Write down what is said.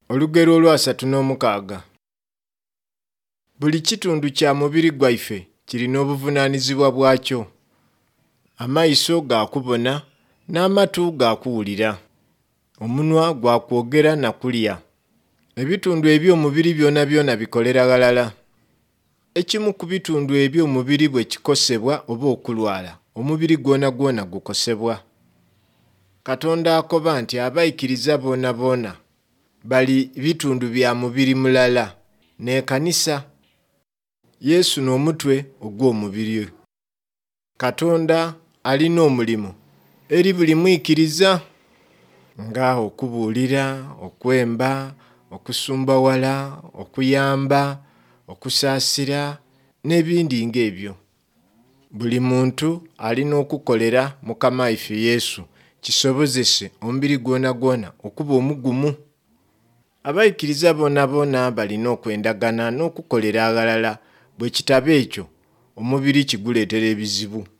Olugero olwa 36. Buli kitundu kya mubiri gwaffe kirina obuvunaanyizibwa bwakyo. Amaiso ga kubona n'amatu ga kuwulira. Omunwa gwa kwogera na kulya. Ebitundu eby'omubiri byonna byonna bikolera ghalala. Ekimu ku bitundu eby'omubiri bwe kikosebwa oba okulwala, omubiri gwonna gwonna gukosebwa. Katonda akoba nti abaikiriza boona boona bali bitundu bya mubiri mulala, n'ekanisa. Yesu n'omutwe ogw'omubiri. Katonda alina omulimu eri buli mwikiriza, nga okubuulira, okwemba, okusumbawala, okuyamba, okusaasira n'ebindi ng'ebyo. Buli muntu alina okukolera Mukama waffe Yesu kisobozese omubiri gwonna gwonna okuba omugumu. Abaikiriza boona boona balina okwendagana n'okukolera aghalala, bwe kitaba ekyo omubiri kiguleetera ebizibu.